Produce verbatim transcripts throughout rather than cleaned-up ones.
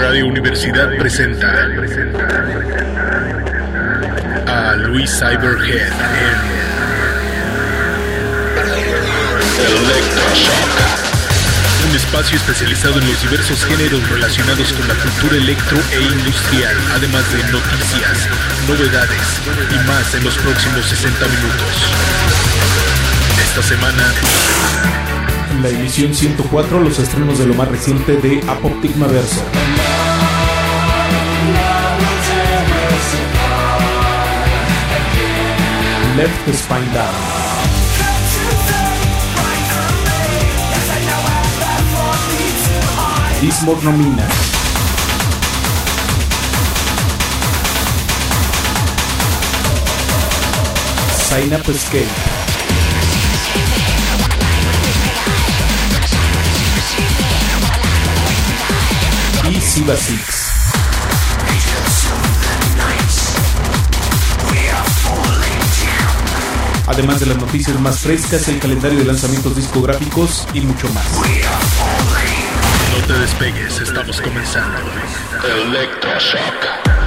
Radio Universidad presenta a Luis Cyberhead en Electroshock, un espacio especializado en los diversos géneros relacionados con la cultura electro e industrial, además de noticias, novedades y más en los próximos sesenta minutos. Esta semana, en la emisión ciento cuatro, los estrenos de lo más reciente de Apoptygma Verso. Left the Spine Down. Dysmorphnomina. Synapse Escape. Y Siva Six. Además de las noticias más frescas, el calendario de lanzamientos discográficos y mucho más. No te despegues, estamos comenzando. Electroshock.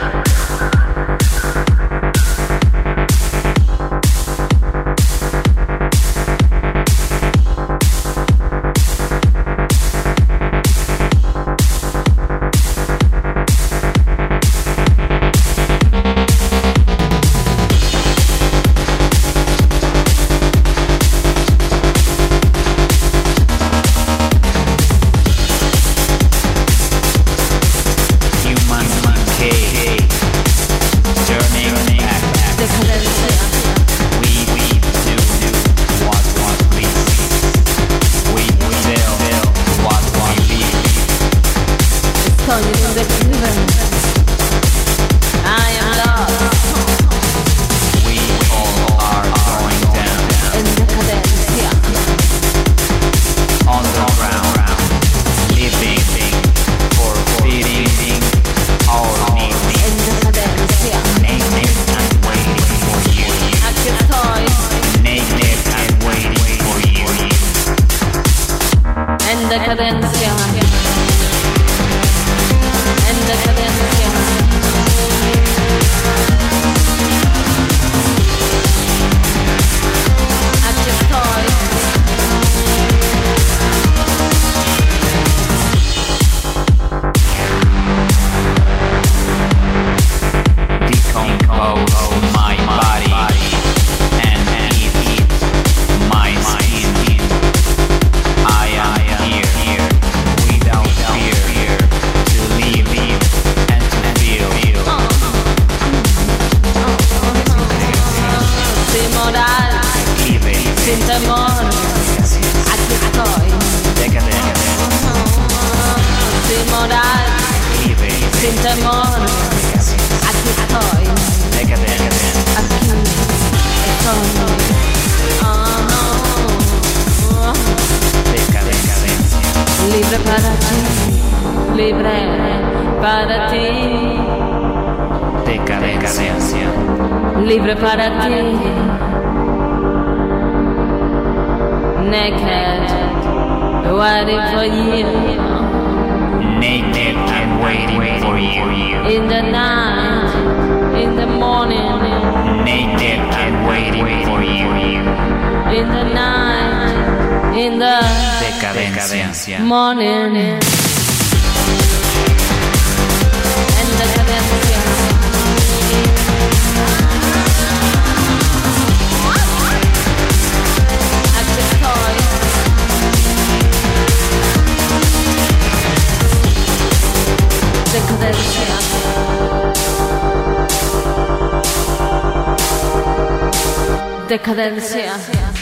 Decadencia.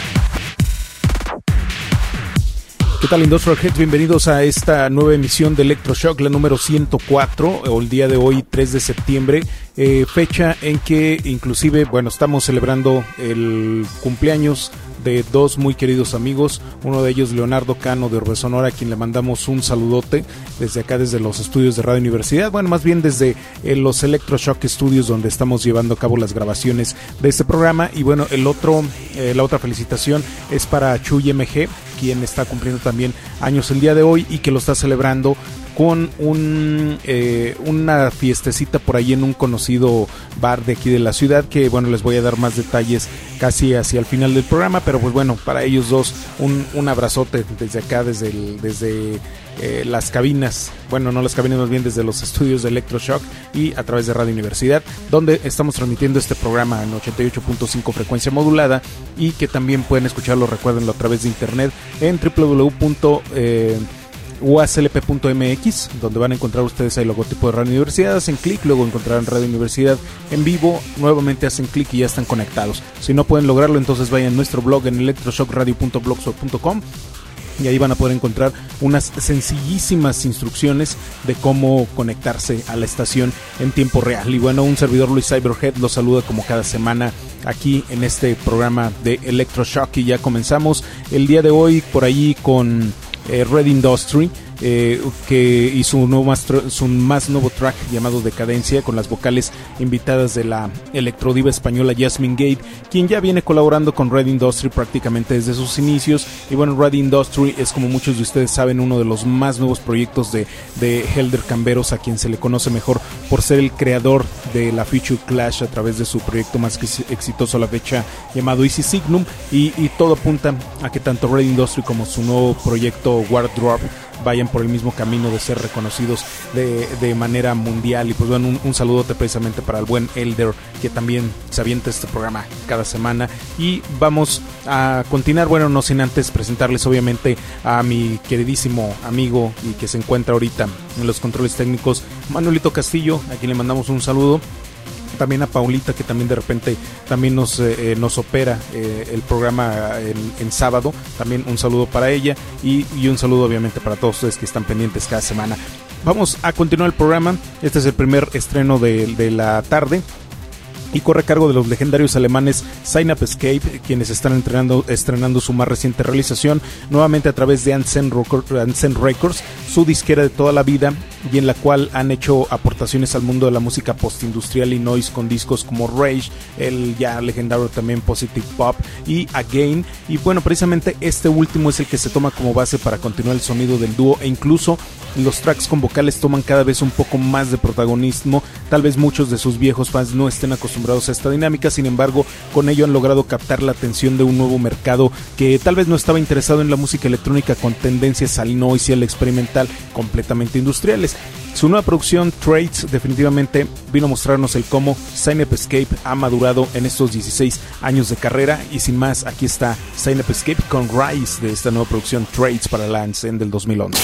¿Qué tal, Industrial Heads? Bienvenidos a esta nueva emisión de Electroshock, la número ciento cuatro, o el día de hoy, tres de septiembre, eh, fecha en que inclusive, bueno, estamos celebrando el cumpleaños de dos muy queridos amigos, uno de ellos Leonardo Cano de Orbe Sonora, a quien le mandamos un saludote desde acá, desde los estudios de Radio Universidad, bueno, más bien desde eh, los Electroshock Studios, donde estamos llevando a cabo las grabaciones de este programa. Y bueno, el otro, eh, la otra felicitación es para Chuy M G, quien está cumpliendo también años el día de hoy y que lo está celebrando con un eh, una fiestecita por ahí en un conocido bar de aquí de la ciudad, que bueno, les voy a dar más detalles casi hacia el final del programa, pero pues bueno, para ellos dos un, un abrazote desde acá, desde el, desde eh, las cabinas, bueno, no las cabinas, más bien desde los estudios de Electroshock y a través de Radio Universidad, donde estamos transmitiendo este programa en ochenta y ocho punto cinco frecuencia modulada, y que también pueden escucharlo, recuérdenlo, a través de internet en doble u doble u doble u punto u a s l p punto m x, donde van a encontrar ustedes el logotipo de Radio Universidad. Hacen clic, luego encontrarán Radio Universidad en vivo, nuevamente hacen clic y ya están conectados. Si no pueden lograrlo, entonces vayan a nuestro blog en electroshock radio punto blogspot punto com y ahí van a poder encontrar unas sencillísimas instrucciones de cómo conectarse a la estación en tiempo real. Y bueno, un servidor, Luis Cyberhead, los saluda como cada semana aquí en este programa de Electroshock, y ya comenzamos el día de hoy por ahí con eh, Red Industry, eh, que hizo un nuevo más, su más nuevo track llamado Decadencia, con las vocales invitadas de la electrodiva española Jasmine Gate, quien ya viene colaborando con Red Industry prácticamente desde sus inicios. Y bueno, Red Industry es, como muchos de ustedes saben, uno de los más nuevos proyectos de, de Helder Camberos, a quien se le conoce mejor por ser el creador de la Future Clash a través de su proyecto más exitoso a la fecha llamado Easy Signum, y, y todo apunta a que tanto Red Industry como su nuevo proyecto Wardrop vayan por el mismo camino de ser reconocidos de, de manera mundial. Y pues bueno, un, un saludote precisamente para el buen Elder, que también se avienta este programa cada semana. Y vamos a continuar, bueno, no sin antes presentarles obviamente a mi queridísimo amigo y que se encuentra ahorita en los controles técnicos, Manuelito Castillo, a quien le mandamos un saludo. También a Paulita, que también de repente también nos, eh, nos opera eh, el programa en, en sábado. También un saludo para ella, y, y un saludo obviamente para todos ustedes que están pendientes cada semana. Vamos a continuar el programa. Este es el primer estreno de, de la tarde, y corre a cargo de los legendarios alemanes Synapse Escape, quienes están entrenando, estrenando su más reciente realización nuevamente a través de Anzen Records, su disquera de toda la vida, y en la cual han hecho aportaciones al mundo de la música postindustrial y noise con discos como Rage, el ya legendario también Positive Pop y Again. Y bueno, precisamente este último es el que se toma como base para continuar el sonido del dúo, e incluso los tracks con vocales toman cada vez un poco más de protagonismo. Tal vez muchos de sus viejos fans no estén acostumbrados a esta dinámica, sin embargo, con ello han logrado captar la atención de un nuevo mercado que tal vez no estaba interesado en la música electrónica con tendencias al noise y al experimental completamente industriales. Su nueva producción, Trades, definitivamente vino a mostrarnos el cómo Synapse Escape ha madurado en estos dieciséis años de carrera. Y sin más, aquí está Synapse Escape con Rise de esta nueva producción, Trades, para la Anzen del dos mil once.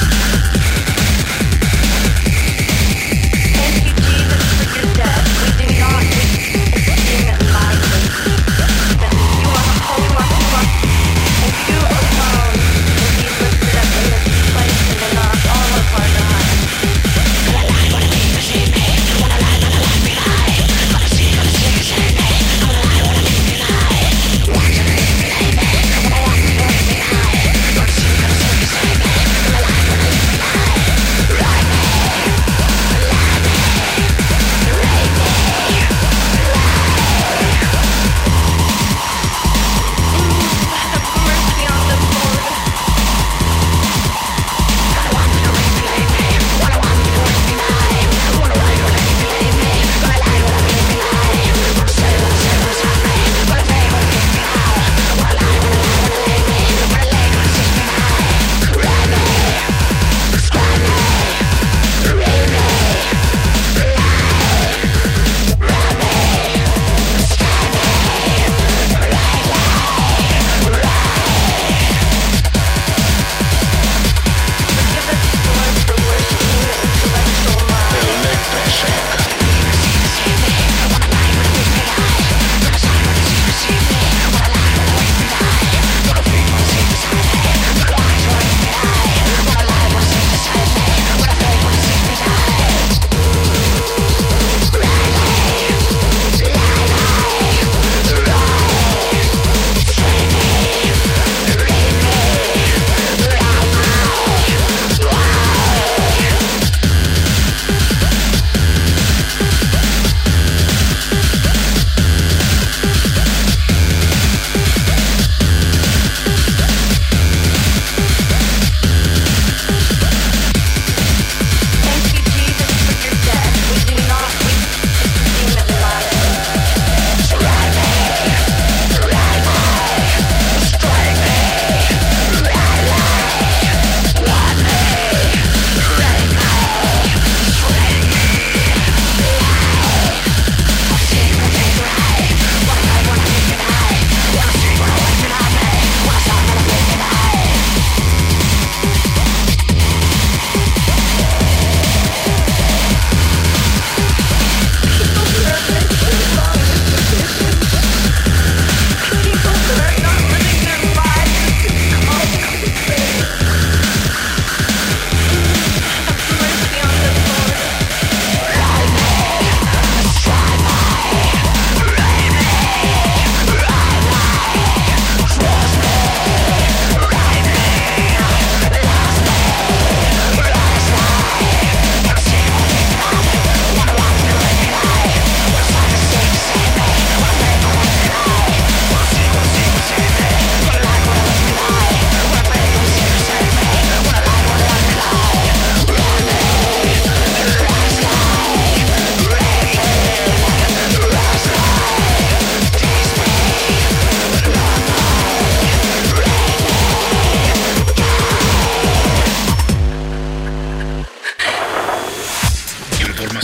Thank you, Jesus, for your death. We do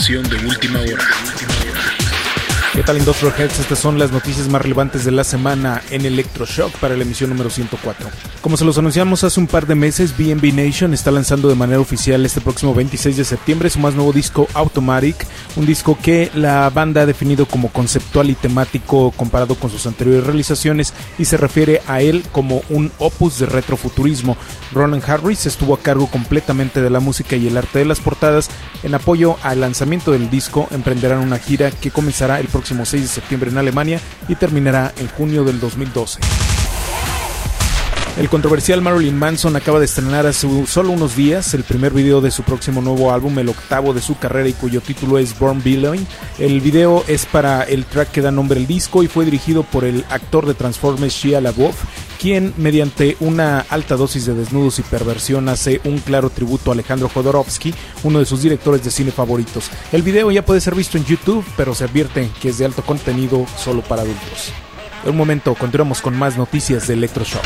información de última hora. ¿Qué tal, Industrial Heads? Estas son las noticias más relevantes de la semana en Electroshock para la emisión número ciento cuatro. Como se los anunciamos hace un par de meses, B and B Nation está lanzando de manera oficial este próximo veintiséis de septiembre su más nuevo disco, Automatic, un disco que la banda ha definido como conceptual y temático comparado con sus anteriores realizaciones, y se refiere a él como un opus de retrofuturismo. Ronan Harris estuvo a cargo completamente de la música y el arte de las portadas. En apoyo al lanzamiento del disco, emprenderán una gira que comenzará el próximo seis de septiembre en Alemania y terminará en junio del dos mil doce. El controversial Marilyn Manson acaba de estrenar hace solo unos días el primer video de su próximo nuevo álbum, el octavo de su carrera y cuyo título es Born Billowing. El video es para el track que da nombre al disco y fue dirigido por el actor de Transformers Shia LaBeouf, quien mediante una alta dosis de desnudos y perversión hace un claro tributo a Alejandro Jodorowsky, uno de sus directores de cine favoritos. El video ya puede ser visto en YouTube, pero se advierte que es de alto contenido solo para adultos. En un momento continuamos con más noticias de Electroshock.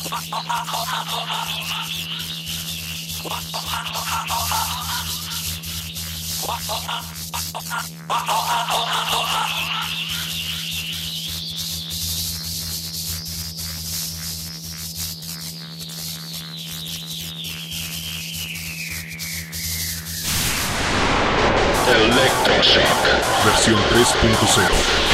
Electroshock, versión tres punto cero.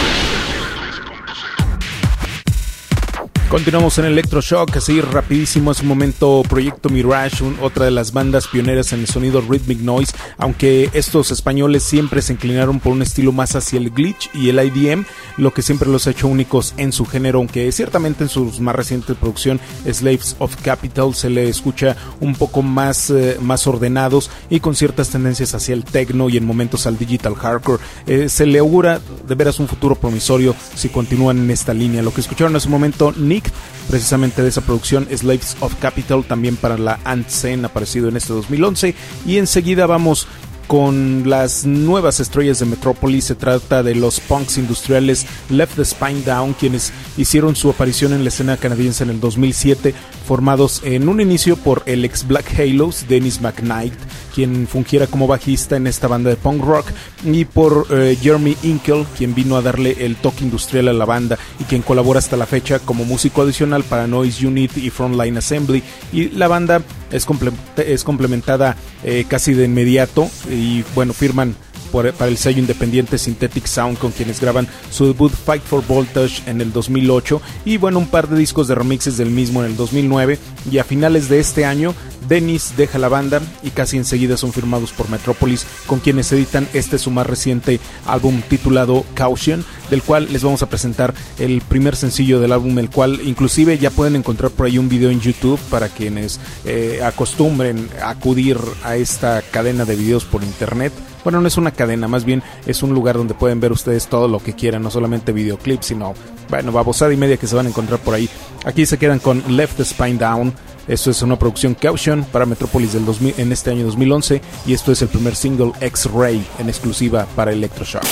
Continuamos en Electroshock, así rapidísimo, hace un momento Proyecto Mirage, un, otra de las bandas pioneras en el sonido Rhythmic Noise, aunque estos españoles siempre se inclinaron por un estilo más hacia el glitch y el I D M, lo que siempre los ha hecho únicos en su género, aunque ciertamente en su más reciente producción, Slaves of Capital, se le escucha un poco más, eh, más ordenados y con ciertas tendencias hacia el techno y en momentos al digital hardcore. Eh, se le augura de veras un futuro promisorio si continúan en esta línea. Lo que escucharon hace un momento, Nick, precisamente de esa producción, Slaves of Capital, también para la Antsen, aparecido en este dos mil once. Y enseguida vamos con las nuevas estrellas de Metrópolis. Se trata de los punks industriales Left the Spine Down, quienes hicieron su aparición en la escena canadiense en el dos mil siete, formados en un inicio por el ex Black Halos, Dennis McKnight, quien fungiera como bajista en esta banda de punk rock, y por eh, Jeremy Inkel, quien vino a darle el toque industrial a la banda y quien colabora hasta la fecha como músico adicional para Noise Unit y Frontline Assembly. Y la banda es, comple- es complementada eh, casi de inmediato y bueno, firman por, para el sello independiente Synthetic Sound, con quienes graban su debut Fight for Voltage en el dos mil ocho y bueno, un par de discos de remixes del mismo en el dos mil nueve. Y a finales de este año Dennis deja la banda y casi enseguida son firmados por Metrópolis, con quienes editan este su más reciente álbum titulado Caution, del cual les vamos a presentar el primer sencillo del álbum, el cual inclusive ya pueden encontrar por ahí un video en YouTube para quienes eh, acostumbren a acudir a esta cadena de videos por internet. Bueno, no es una cadena, más bien es un lugar donde pueden ver ustedes todo lo que quieran, no solamente videoclips, sino, bueno, babosada y media que se van a encontrar por ahí. Aquí se quedan con Left the Spine Down. Esto es una producción Caution para Metrópolis del dos mil, en este año dos mil once, y esto es el primer single X-Ray en exclusiva para Electroshock.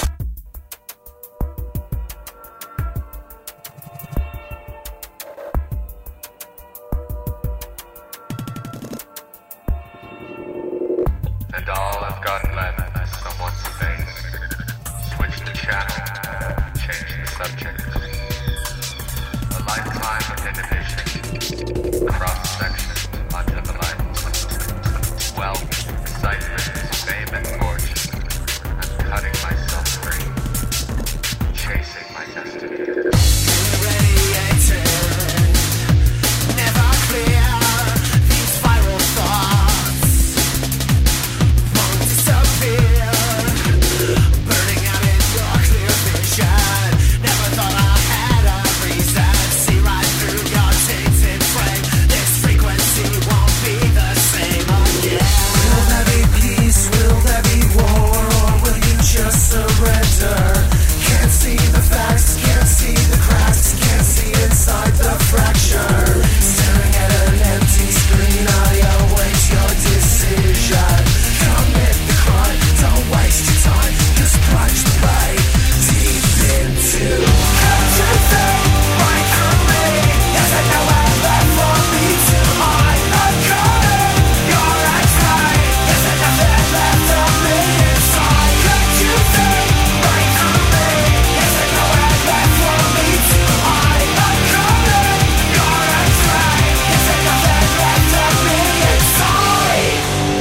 And all I've got left is someone's face. Switch the channel, change the subject. A lifetime of inhibition, cross-section under the light. Wealth, excitement, fame and fortune. I'm cutting myself free, chasing my destiny. Radiated, never clear, these viral thoughts won't disappear, burning out in your clear vision. Never thought I had a reason, see right through your tainted frame. This frequency won't be the same again. Will there be peace, will there be war, or will you just surrender? Can't see the facts, can't see the cracks, can't see inside the fracture. Staring at an empty screen, I await your decision. Commit the crime, don't waste your time, just plunge the blade deep into everything right through me. There's nowhere left for me to hide. I'm caught in your X-ray. There's nothing left of me inside. Can't you think right through me? There's nowhere left for me to hide. I'm caught in your X-ray. There's nothing left of me inside.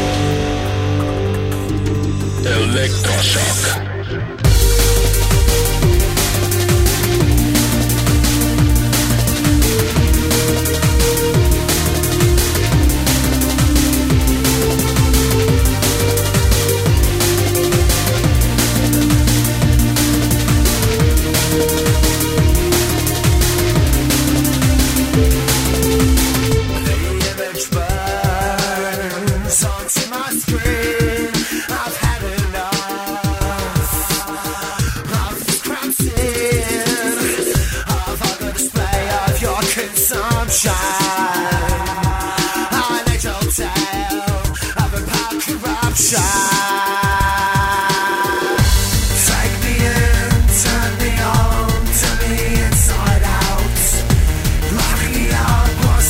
Electroshock. The image burns onto my screen. I've had enough of this crowd scene, of all the display of your consumption. An age-old tale of empowered corruption. Take me in, turn me on, turn me inside out. Lock me up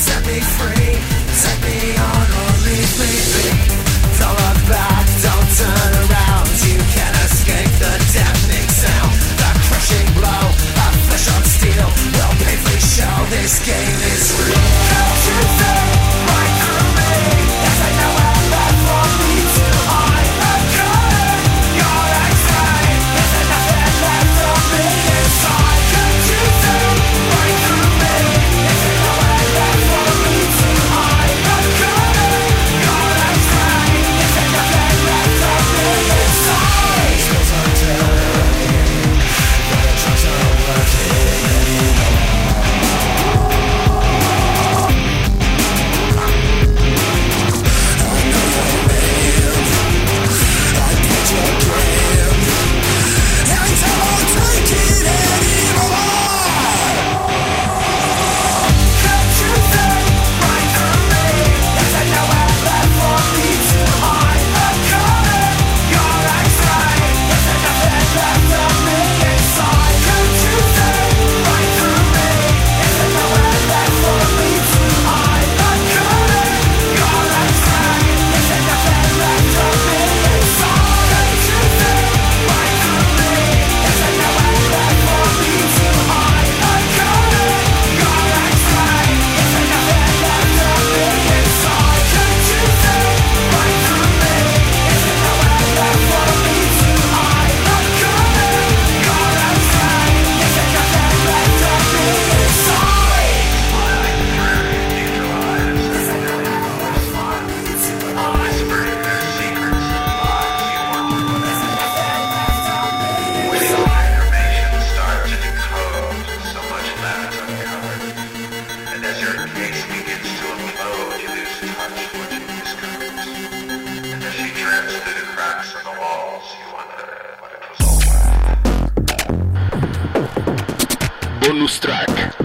Bonus track.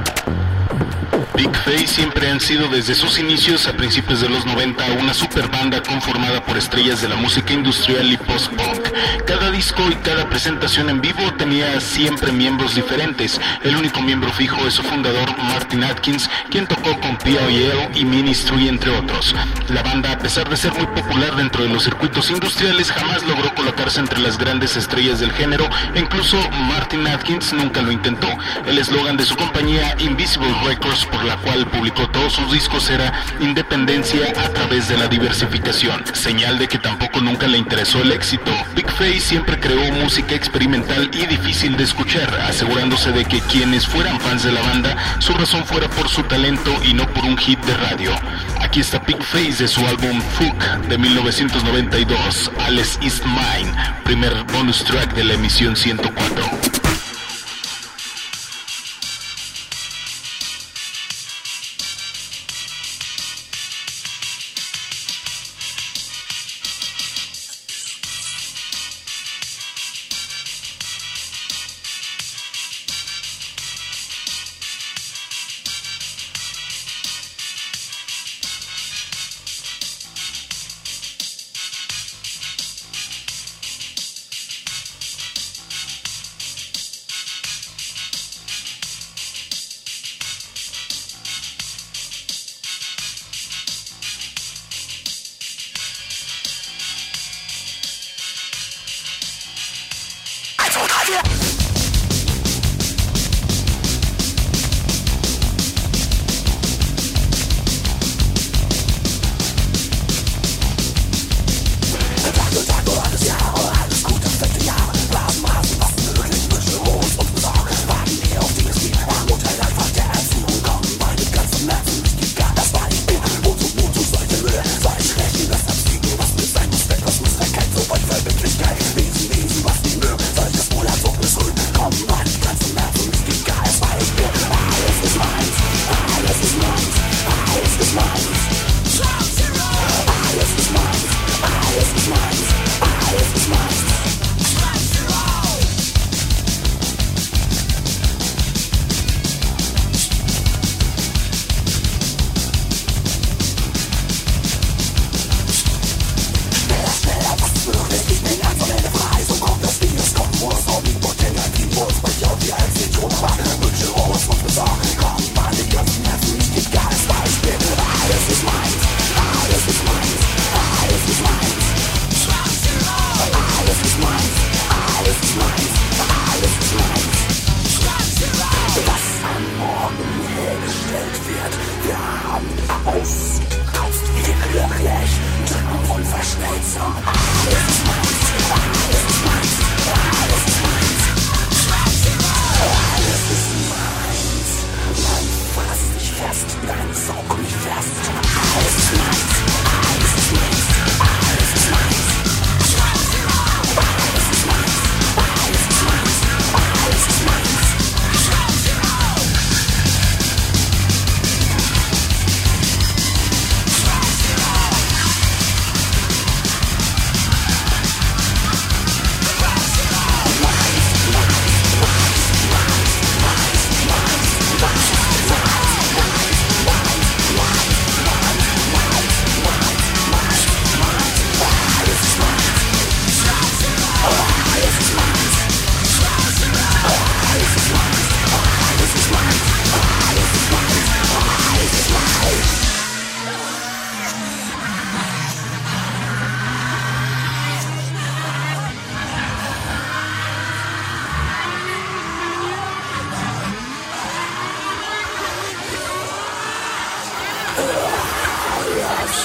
Big Face siempre han sido desde sus inicios a principios de los noventa una super banda conformada por estrellas de la música industrial y post-punk. Cada disco y cada presentación en vivo tenía siempre miembros diferentes. El único miembro fijo es su fundador Martin Atkins, quien tocó con P I L y Ministry entre otros. La banda, a pesar de ser muy popular dentro de los circuitos industriales, jamás logró colocarse entre las grandes estrellas del género e incluso Martin Atkins nunca lo intentó. El eslogan de su compañía Invisible Records, por la cual publicó todos sus discos, era independencia a través de la diversificación, señal de que tampoco nunca le interesó el éxito. Big Face siempre creó música experimental y difícil de escuchar, asegurándose de que quienes fueran fans de la banda, su razón fuera por su talento y no por un hit de radio. Aquí está Big Face de su álbum Fuck de mil novecientos noventa y dos, Alice Is Mine, primer bonus track de la emisión ciento cuatro.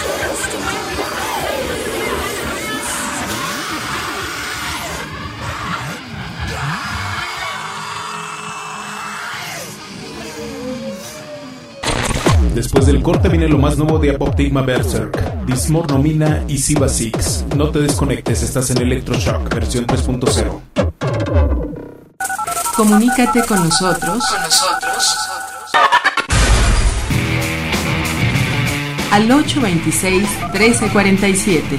Después del corte viene lo más nuevo de Apoptygma Berserk, Dismor Nomina y Siva Six. No te desconectes, estás en Electroshock, versión tres punto cero. Comunícate con nosotros, con nosotros, al ocho veintiséis, trece cuarenta y siete.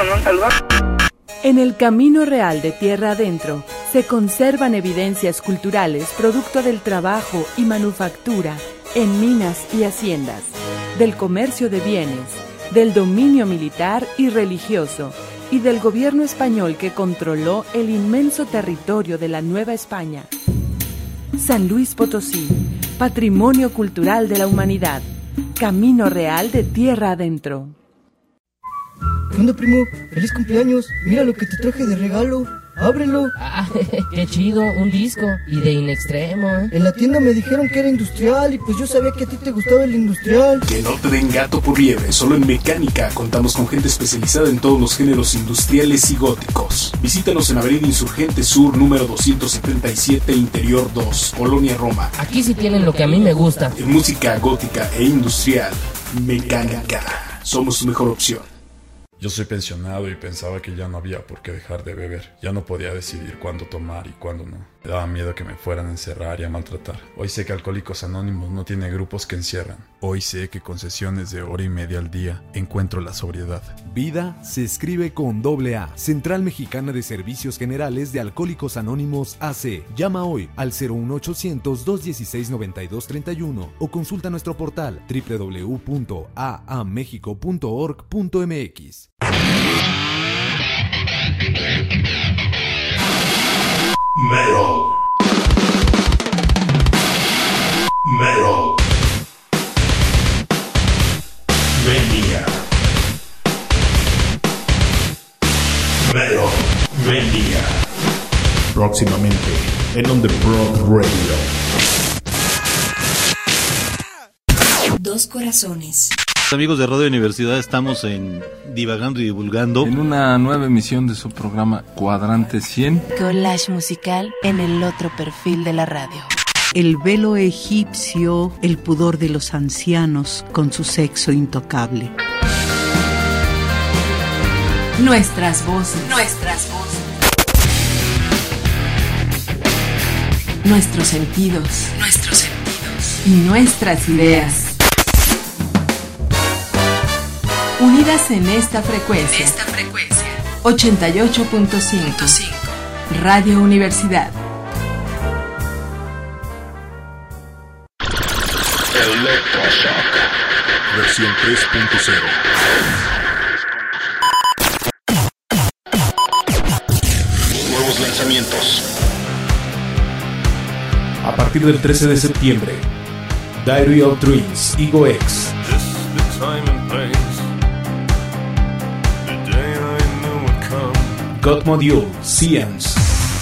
En el Camino Real de Tierra Adentro se conservan evidencias culturales producto del trabajo y manufactura en minas y haciendas, del comercio de bienes, del dominio militar y religioso y del gobierno español que controló el inmenso territorio de la Nueva España. San Luis Potosí, Patrimonio Cultural de la Humanidad, Camino Real de Tierra Adentro. ¿Qué onda, primo? ¡Feliz cumpleaños! Mira lo que te traje de regalo. ¡Ábrelo! Ah, qué chido, un disco. Y de In Extremo. En la tienda me dijeron que era industrial y pues yo sabía que a ti te gustaba el industrial. Que no te den gato por liebre, solo en Mecánica contamos con gente especializada en todos los géneros industriales y góticos. Visítanos en Avenida Insurgente Sur, número doscientos setenta y siete, Interior dos, Colonia Roma. Aquí sí tienen lo que a mí me gusta. En música gótica e industrial, Mecánica. Somos tu mejor opción. Yo soy pensionado y pensaba que ya no había por qué dejar de beber. Ya no podía decidir cuándo tomar y cuándo no. Me daba miedo que me fueran a encerrar y a maltratar. Hoy sé que Alcohólicos Anónimos no tiene grupos que encierran. Hoy sé que con sesiones de hora y media al día encuentro la sobriedad. Vida se escribe con doble A. Central Mexicana de Servicios Generales de Alcohólicos Anónimos A C. Llama hoy al cero uno ochocientos, dos dieciséis, noventa y dos treinta y uno o consulta nuestro portal doble u doble u doble u punto a a mexico punto org punto m x. Metal. Metal. Mania. Metal Mania. Próximamente en On The Broad Radio. Dos corazones. Amigos de Radio Universidad, estamos en Divagando y Divulgando en una nueva emisión de su programa Cuadrante cien. Collage musical en el otro perfil de la radio. El velo egipcio, el pudor de los ancianos con su sexo intocable. Nuestras voces. Nuestras voces. Nuestros sentidos. Nuestros sentidos. Y nuestras ideas. Unidas en esta frecuencia. Esta frecuencia. ochenta y ocho punto cinco. Radio Universidad. Electroshock. Versión tres punto cero. Nuevos lanzamientos. A partir del trece de septiembre, Diary of Dreams, Ego X. God Module, Science.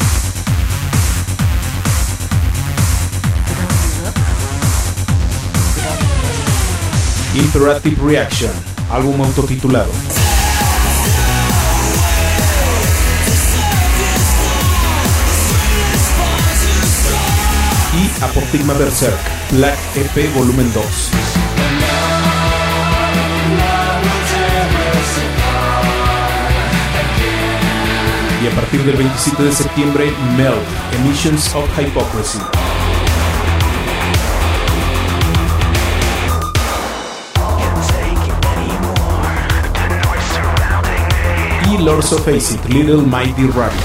Imperative Reaction, álbum autotitulado. Y Apoptygma Berserk, Black E P Volumen dos. Y a partir del veintisiete de septiembre, Meld, Emissions of Hypocrisy. Y Lords of Acid, Little Mighty Rabbit.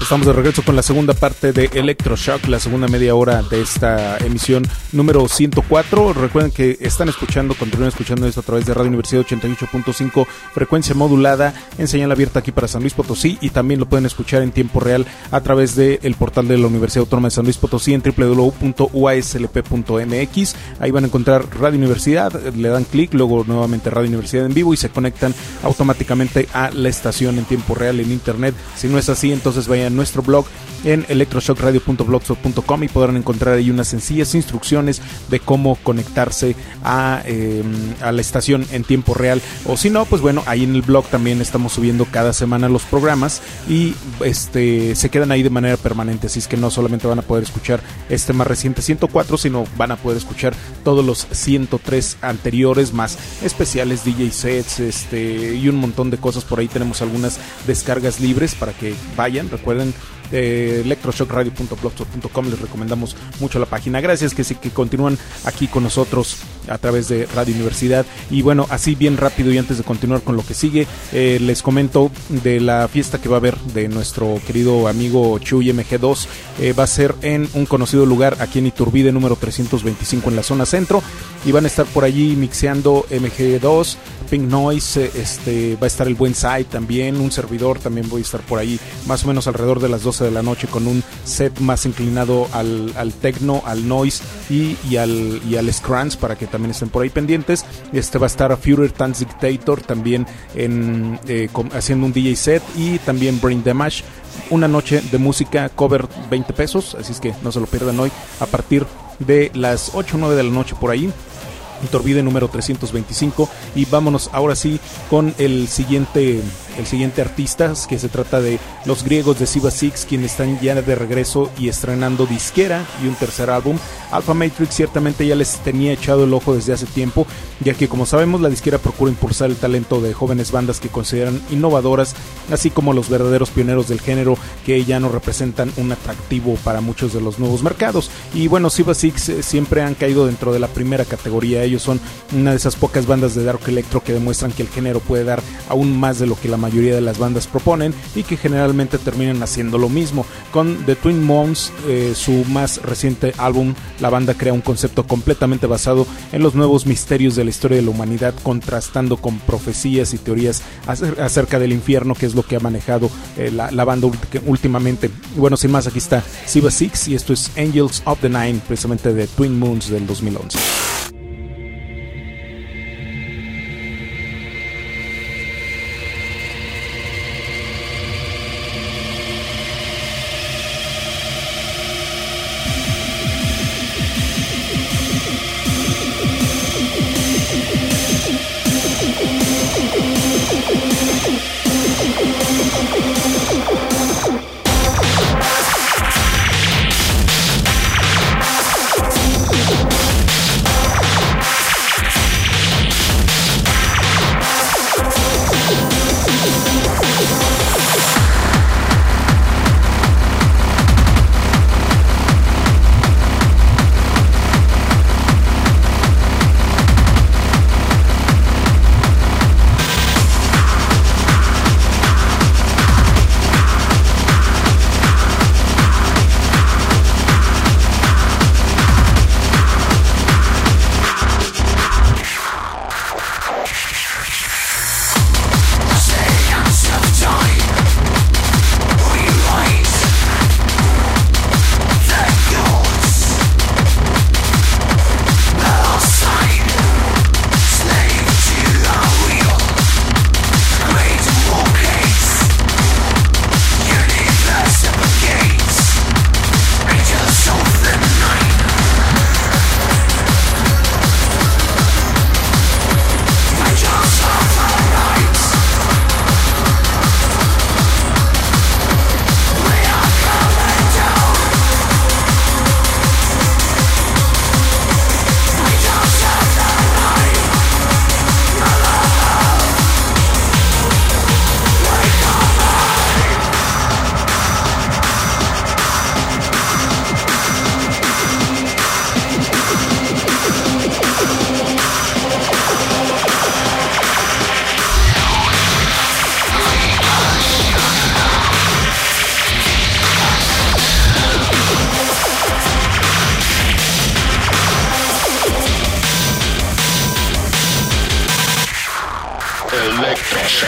Estamos de regreso con la segunda parte de Electroshock, la segunda media hora de esta emisión número ciento cuatro. Recuerden que están escuchando, continúen escuchando esto a través de Radio Universidad ochenta y ocho punto cinco, frecuencia modulada, en señal abierta aquí para San Luis Potosí, y también lo pueden escuchar en tiempo real a través del portal de la Universidad Autónoma de San Luis Potosí en doble u doble u doble u punto u a s l p punto m x. Ahí van a encontrar Radio Universidad, le dan clic, luego nuevamente Radio Universidad en vivo y se conectan automáticamente a la estación en tiempo real en internet. Si no es así, entonces vayan a nuestro blog en electroshock radio punto blogspot punto com y podrán encontrar ahí unas sencillas instrucciones de cómo conectarse a, eh, a la estación en tiempo real. O si no, pues bueno, ahí en el blog también estamos subiendo cada semana los programas y este se quedan ahí de manera permanente, así es que no solamente van a poder escuchar este más reciente ciento cuatro, sino van a poder escuchar todos los ciento tres anteriores, más especiales, D J sets, este y un montón de cosas. Por ahí tenemos algunas descargas libres para que vayan. Recuerden, eh, electroshock radio punto blogspot punto com, les recomendamos mucho la página. Gracias que sí que continúan aquí con nosotros a través de Radio Universidad. Y bueno, así bien rápido y antes de continuar con lo que sigue, eh, les comento de la fiesta que va a haber de nuestro querido amigo Chuy M G dos. Eh, va a ser en un conocido lugar aquí en Iturbide número trescientos veinticinco en la zona centro, y van a estar por allí mixeando M G dos, Pink Noise, este, va a estar el Buen Side también, un servidor también voy a estar por ahí más o menos alrededor de las doce de la noche con un set más inclinado al, al techno, al noise y, y al y al scrunch, para que también estén por ahí pendientes. Este va a estar a Führer Tanz Dictator también en, eh, con, haciendo un D J set, y también Brain Damage, una noche de música cover, veinte pesos, así es que no se lo pierdan hoy a partir de las ocho o nueve de la noche por ahí. Iturbide número trescientos veinticinco. Y vámonos ahora sí con el siguiente el siguiente artista, que se trata de los griegos de Siva Six, quienes están ya de regreso y estrenando disquera y un tercer álbum. Alpha Matrix ciertamente ya les tenía echado el ojo desde hace tiempo, ya que como sabemos la disquera procura impulsar el talento de jóvenes bandas que consideran innovadoras, así como los verdaderos pioneros del género que ya no representan un atractivo para muchos de los nuevos mercados. Y bueno, Siva Six eh, siempre han caído dentro de la primera categoría. Ellos son una de esas pocas bandas de dark electro que demuestran que el género puede dar aún más de lo que la mayoría de las bandas proponen, y que generalmente terminan haciendo lo mismo. Con The Twin Moons, eh, su más reciente álbum, la banda crea un concepto completamente basado en los nuevos misterios de la historia de la humanidad, contrastando con profecías y teorías acerca del infierno, que es lo que ha manejado eh, la, la banda últimamente. Bueno, sin más, aquí está Siva Six y esto es Angels of the Nine, precisamente de Twin Moons del dos mil once.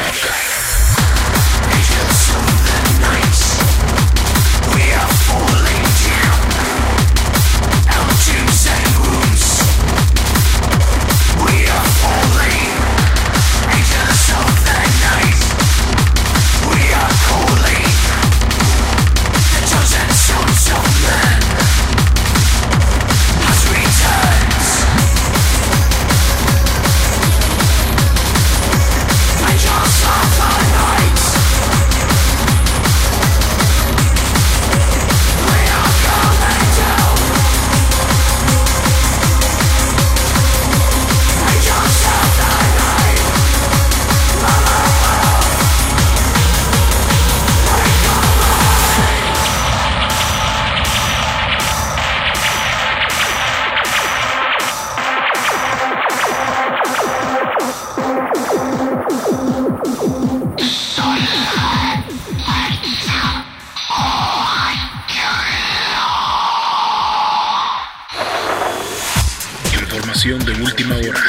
De última hora.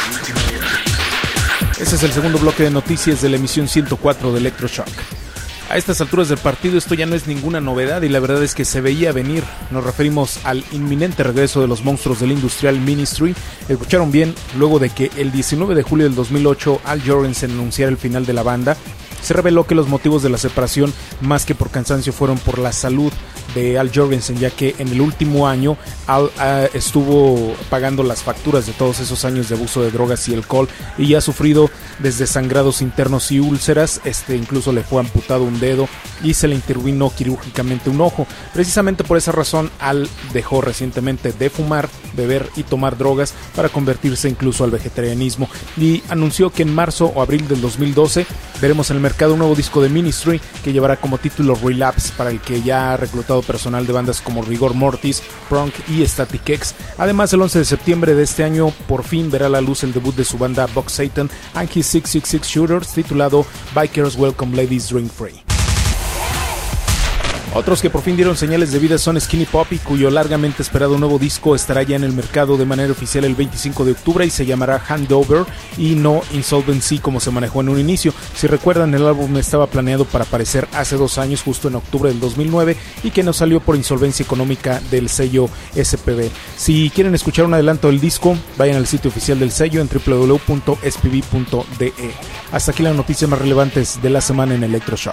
Ese es el segundo bloque de noticias de la emisión ciento cuatro de Electroshock. A estas alturas del partido esto ya no es ninguna novedad y la verdad es que se veía venir. Nos referimos al inminente regreso de los monstruos del Industrial Ministry. Escucharon bien, luego de que el diecinueve de julio del dos mil ocho Al Jourgensen anunciara el final de la banda, se reveló que los motivos de la separación, más que por cansancio, fueron por la salud de Al Jourgensen, ya que en el último año Al uh, estuvo pagando las facturas de todos esos años de abuso de drogas y alcohol y ha sufrido desde sangrados internos y úlceras. Este incluso le fue amputado un dedo y se le intervino quirúrgicamente un ojo. Precisamente por esa razón Al dejó recientemente de fumar, beber y tomar drogas para convertirse incluso al vegetarianismo, y anunció que en marzo o abril del dos mil doce veremos en el mercado un nuevo disco de Ministry que llevará como título Relapse, para el que ya ha reclutado personal de bandas como Rigor Mortis, Prunk y Static X. Además, el once de septiembre de este año por fin verá la luz el debut de su banda Box Satan and His seiscientos sesenta y seis Shooters, titulado Bikers Welcome Ladies Drink Free. Otros que por fin dieron señales de vida son Skinny Puppy, cuyo largamente esperado nuevo disco estará ya en el mercado de manera oficial el veinticinco de octubre y se llamará Handover y no Insolvency como se manejó en un inicio. Si recuerdan, el álbum estaba planeado para aparecer hace dos años, justo en octubre del dos mil nueve, y que no salió por insolvencia económica del sello S P B. Si quieren escuchar un adelanto del disco, vayan al sitio oficial del sello en doble u doble u doble u punto s p b punto d e. Hasta aquí las noticias más relevantes de la semana en Electroshock.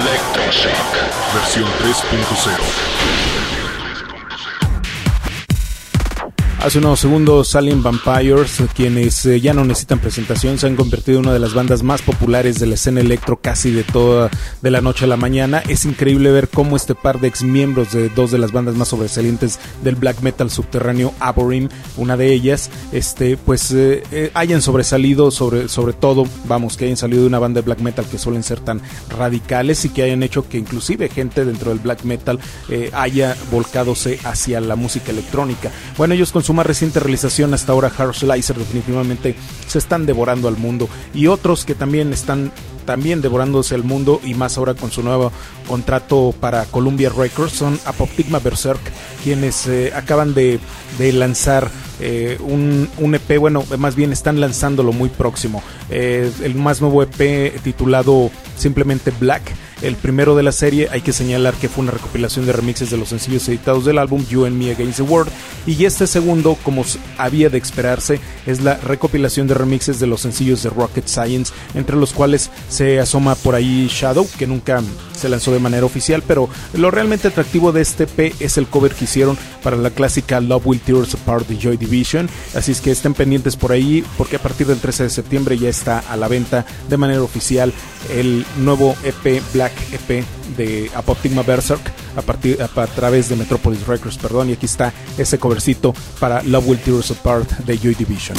Electroshock, versión tres punto cero. Hace unos segundos Alien Vampires, quienes eh, ya no necesitan presentación, se han convertido en una de las bandas más populares de la escena electro casi de toda de la noche a la mañana. Es increíble ver cómo este par de ex miembros de dos de las bandas más sobresalientes del black metal subterráneo, Aborim, una de ellas, este, pues eh, eh, hayan sobresalido sobre, sobre todo, vamos, que hayan salido de una banda de black metal que suelen ser tan radicales y que hayan hecho que inclusive gente dentro del black metal eh, haya volcadose hacia la música electrónica. Bueno, ellos con su más reciente realización hasta ahora, Hard Slicer, definitivamente se están devorando al mundo, y otros que también están también devorándose el mundo, y más ahora con su nuevo contrato para Columbia Records, son Apoptygma Berserk, quienes eh, acaban de, de lanzar eh, un, un E P, bueno, más bien están lanzándolo muy próximo, eh, el más nuevo E P titulado simplemente Black. El primero de la serie, hay que señalar que fue una recopilación de remixes de los sencillos editados del álbum You and Me Against the World, y este segundo, como había de esperarse, es la recopilación de remixes de los sencillos de Rocket Science, entre los cuales se asoma por ahí Shadow, que nunca se lanzó de manera oficial, pero lo realmente atractivo de este E P es el cover que hicieron para la clásica Love Will Tear Us Apart de Joy Division, así es que estén pendientes por ahí, porque a partir del trece de septiembre ya está a la venta de manera oficial el nuevo E P Black E P de Apoptygma Berserk a, partir, a, a través de Metropolis Records, perdón, y aquí está ese covercito para Love Will Tear Us Apart de Joy Division.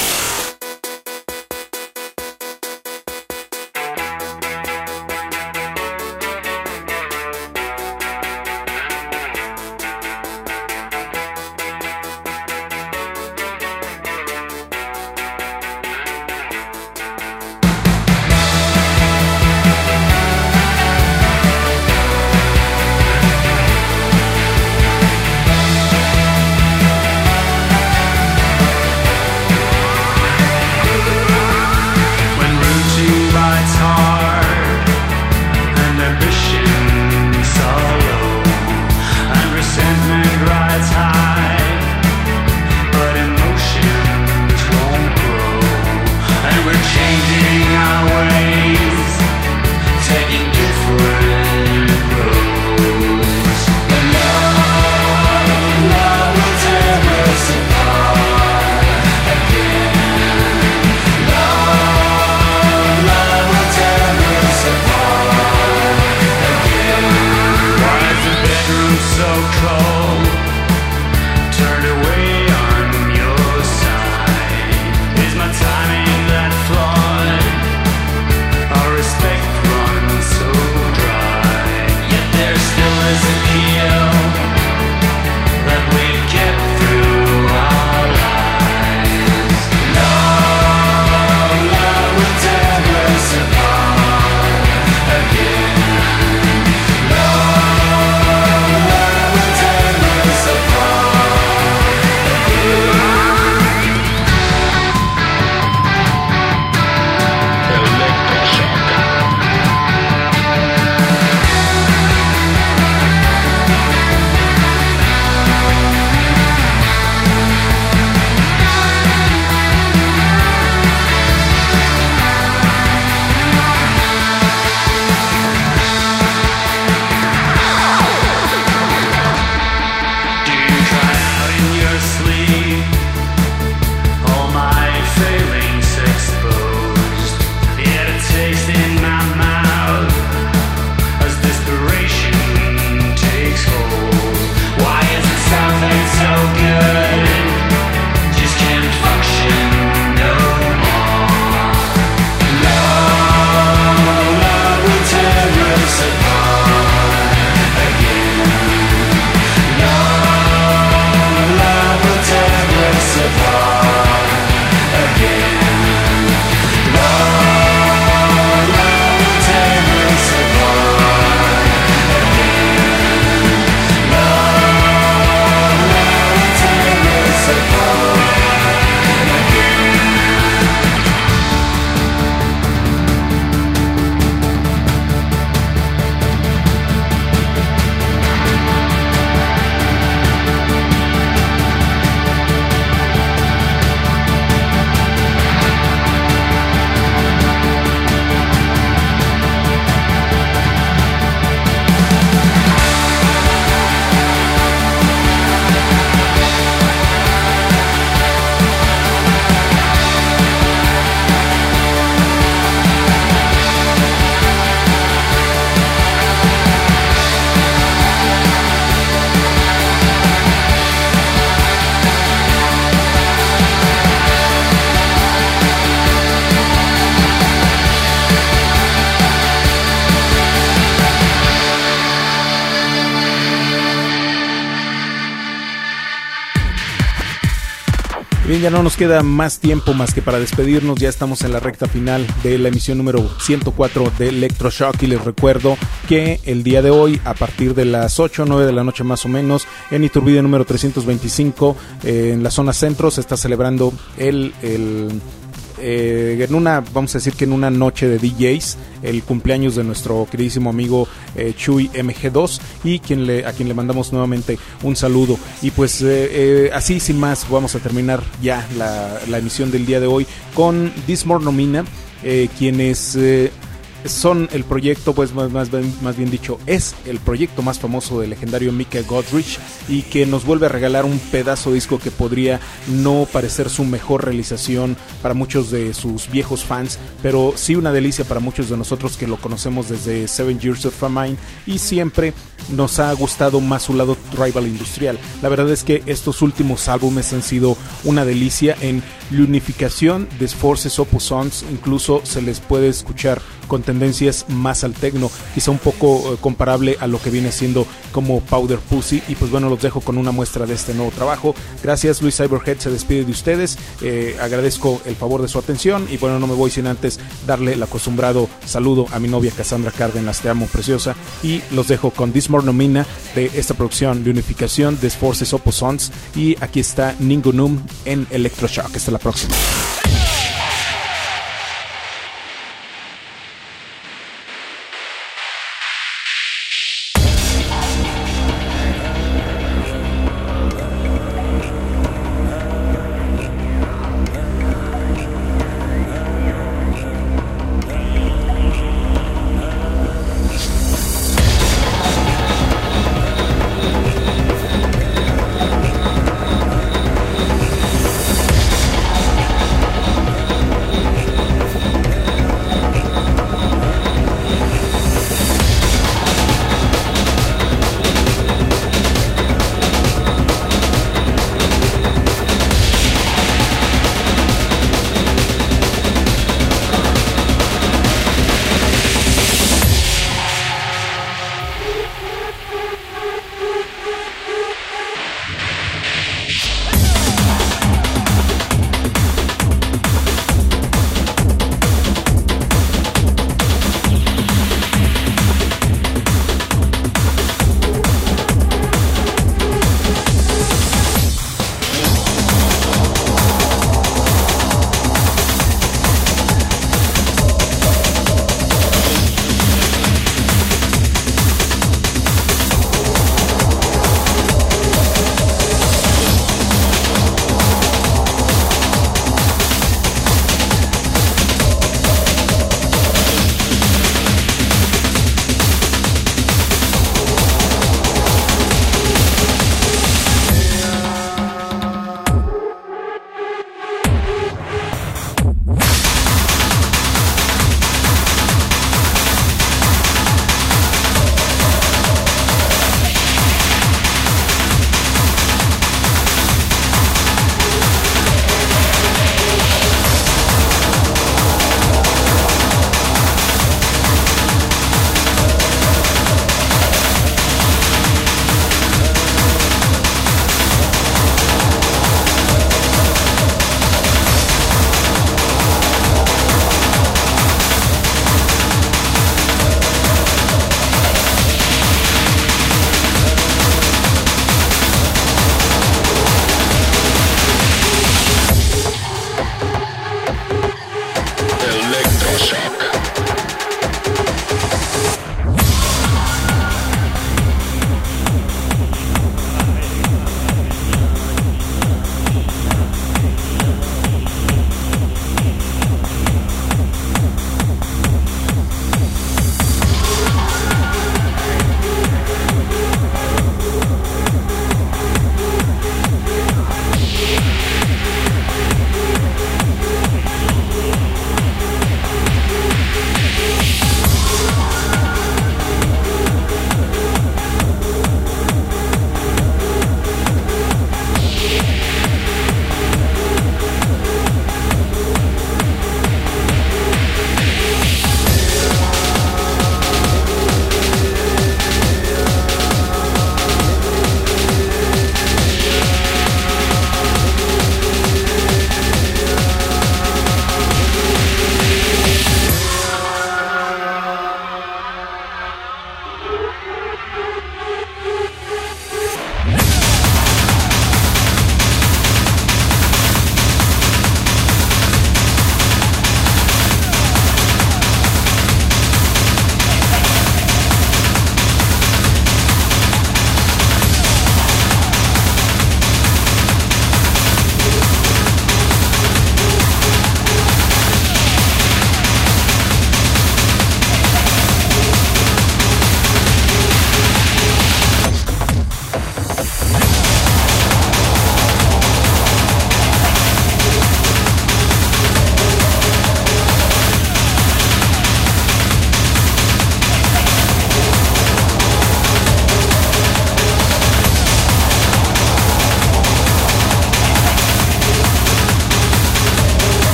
Bien, ya no nos queda más tiempo más que para despedirnos. Ya estamos en la recta final de la emisión número ciento cuatro de Electroshock y les recuerdo que el día de hoy, a partir de las ocho o nueve de la noche más o menos, en Iturbide número trescientos veinticinco, eh, en la zona centro, se está celebrando el... el Eh, en una, vamos a decir que en una noche de D Js, el cumpleaños de nuestro queridísimo amigo eh, Chuy M G dos, y quien le, a quien le mandamos nuevamente un saludo. Y pues eh, eh, así sin más vamos a terminar ya la, la emisión del día de hoy con Dismornomina, eh, quienes eh, son el proyecto, pues más, más, más bien dicho, es el proyecto más famoso del legendario Mika Godrich, y que nos vuelve a regalar un pedazo de disco que podría no parecer su mejor realización para muchos de sus viejos fans, pero sí una delicia para muchos de nosotros que lo conocemos desde Seven Years of Famine, y siempre nos ha gustado más su lado tribal industrial. La verdad es que estos últimos álbumes han sido una delicia. En la unificación de Forces Opus Sons incluso se les puede escuchar con tendencias más al techno, quizá un poco eh, comparable a lo que viene siendo como Powder Pussy. Y pues bueno, los dejo con una muestra de este nuevo trabajo. Gracias, Luis Cyberhead se despide de ustedes, eh, agradezco el favor de su atención, y bueno, no me voy sin antes darle el acostumbrado saludo a mi novia Cassandra Cárdenas, te amo preciosa, y los dejo con Dismornomina de esta producción de unificación de Forces Opus Sons, y aquí está Ningunum en Electroshock. Hasta la próxima.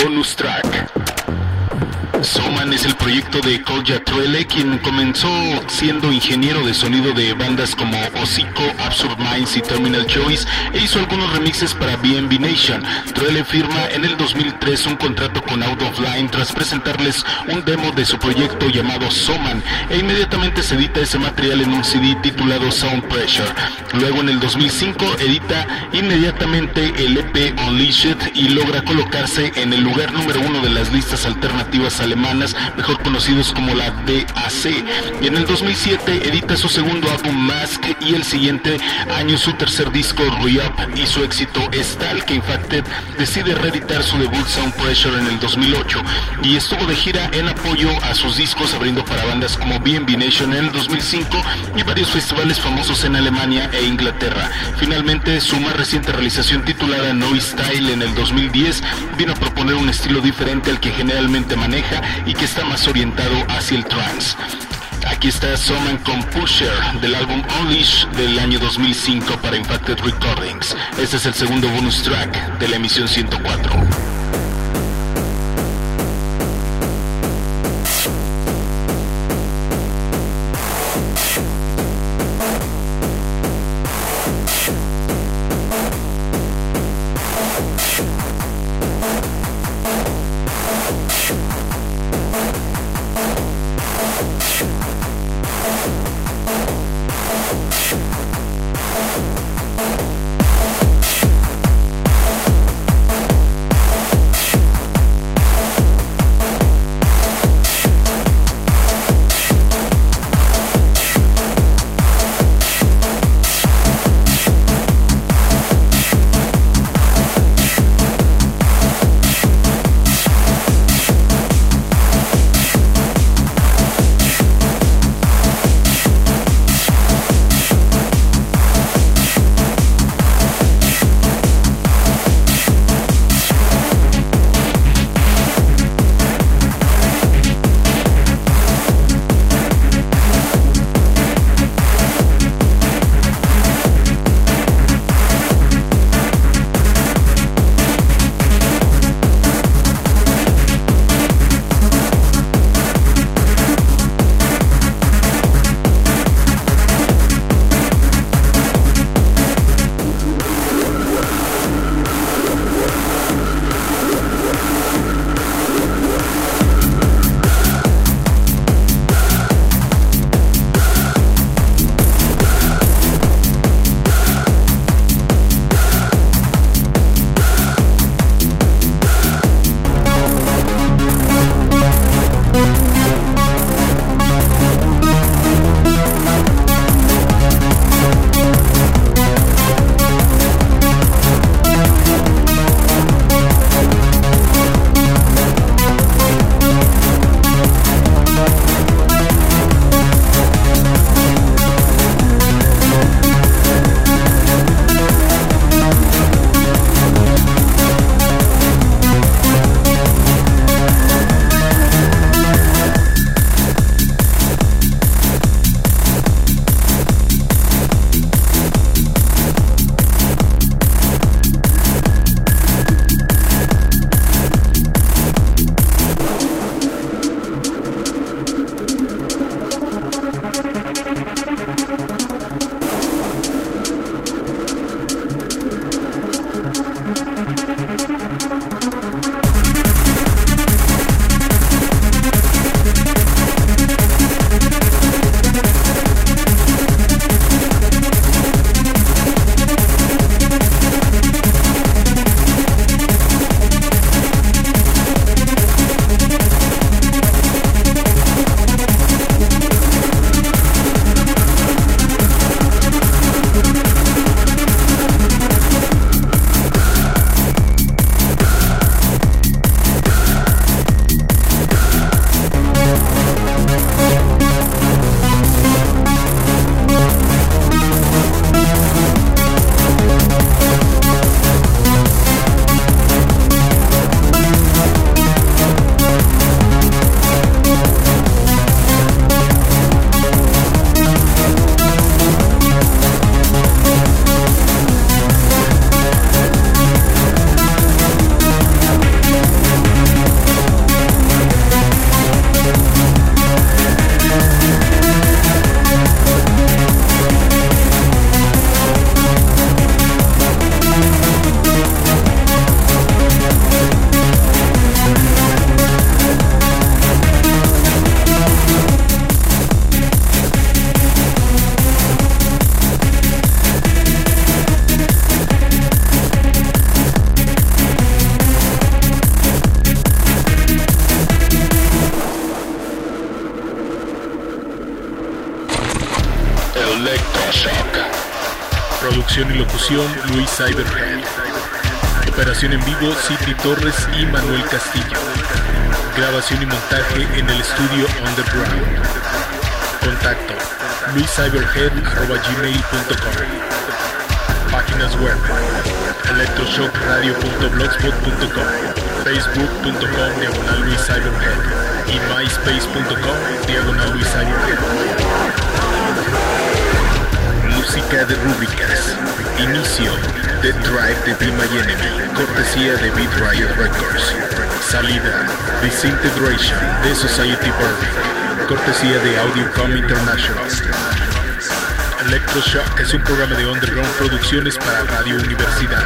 Bonus Track. Soman es el proyecto de Kolja Truele, quien comenzó siendo ingeniero de sonido de bandas como Hocico, Absurd Minds y Terminal Choice, e hizo algunos remixes para B and B Nation. Truele firma en el dos mil tres un contrato con Out of Line tras presentarles un demo de su proyecto llamado Soman, e inmediatamente se edita ese material en un C D titulado Sound Pressure. Luego en el dos mil cinco edita inmediatamente el E P Unleashed y logra colocarse en el lugar número uno de las listas alternativas alemanas, mejor conocidos como la D A C. Y en el dos mil siete edita su segundo álbum Mask, y el siguiente año su tercer disco Re-Up, y su éxito es tal que Infacted decide reeditar su debut Sound Pressure en el dos mil ocho, y estuvo de gira en apoyo a sus discos, abriendo para bandas como B and B Nation en el dos mil cinco y varios festivales famosos en Alemania e Inglaterra. Finalmente, su más reciente realización, titulada Noise Style en el dos mil diez, vino a proponer un estilo diferente al que generalmente maneja y que está más orientado hacia el trance. Aquí está Soman con Pusher del álbum Unleash del año dos mil cinco para Infacted Recordings. Este es el segundo bonus track de la emisión ciento cuatro. Electroshock. Producción y locución Luis Cyberhead. Operación en vivo City Torres y Manuel Castillo. Grabación y montaje en el estudio Underground. Contacto luiscyberhead arroba gmail punto com. Páginas web electroshock radio punto blogspot punto com, facebook punto com diagonal Luis Cyberhead y myspace punto com diagonal Luis Cyberhead. Música de Rúbricas. Inicio The Drive de Be My Enemy, cortesía de Beat Riot Records. Salida Disintegration de Society Burning, cortesía de Audiocom International. Electroshock es un programa de Underground Producciones para Radio Universidad.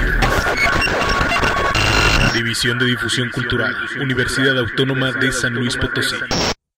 División de Difusión Cultural, Universidad Autónoma de San Luis Potosí.